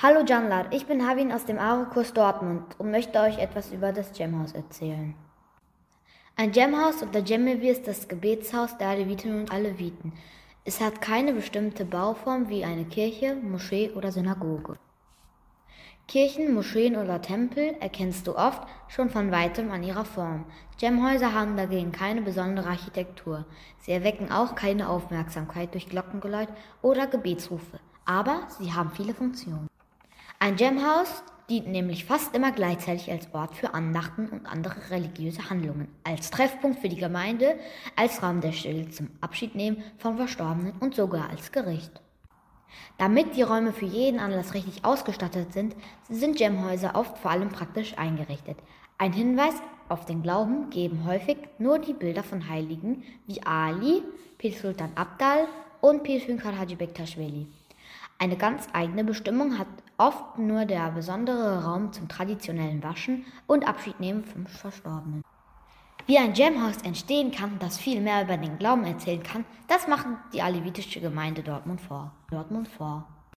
Hallo Canlar, ich bin Havin aus dem Arokurs Dortmund und möchte euch etwas über das Cemhaus erzählen. Ein Cemhaus oder Cemevi ist das Gebetshaus der Alevitinnen und Aleviten. Es hat keine bestimmte Bauform wie eine Kirche, Moschee oder Synagoge. Kirchen, Moscheen oder Tempel erkennst du oft schon von weitem an ihrer Form. Cemhäuser haben dagegen keine besondere Architektur. Sie erwecken auch keine Aufmerksamkeit durch Glockengeläut oder Gebetsrufe, aber sie haben viele Funktionen. Ein Cemhaus dient nämlich fast immer gleichzeitig als Ort für Andachten und andere religiöse Handlungen, als Treffpunkt für die Gemeinde, als Raum der Stille zum Abschiednehmen von Verstorbenen und sogar als Gericht. Damit die Räume für jeden Anlass richtig ausgestattet sind Cemhäuser oft vor allem praktisch eingerichtet. Ein Hinweis auf den Glauben geben häufig nur die Bilder von Heiligen wie Ali, Pir Sultan Abdal und Pir Hünkar Hacı Bektaş-Veli. Eine ganz eigene Bestimmung hat oft nur der besondere Raum zum traditionellen Waschen und Abschiednehmen von Verstorbenen. Wie ein Cemhaus entstehen kann, das viel mehr über den Glauben erzählen kann, das macht die alevitische Gemeinde Dortmund vor.